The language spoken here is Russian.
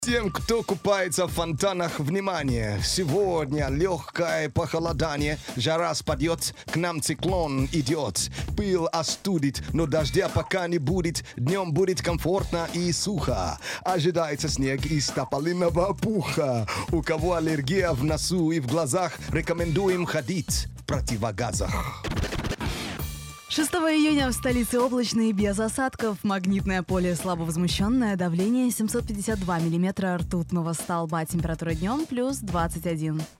Тем, кто купается в фонтанах, внимание! Сегодня легкое похолодание, жара спадет, к нам циклон идет. Пыл остудит, но дождя пока не будет, днем будет комфортно и сухо. Ожидается снег из тополиного пуха. У кого аллергия в носу и в глазах, рекомендуем ходить в противогазах. 6 июня в столице облачно и без осадков. Магнитное поле слабо возмущенное, давление 752 миллиметра ртутного столба. Температура днем плюс 21.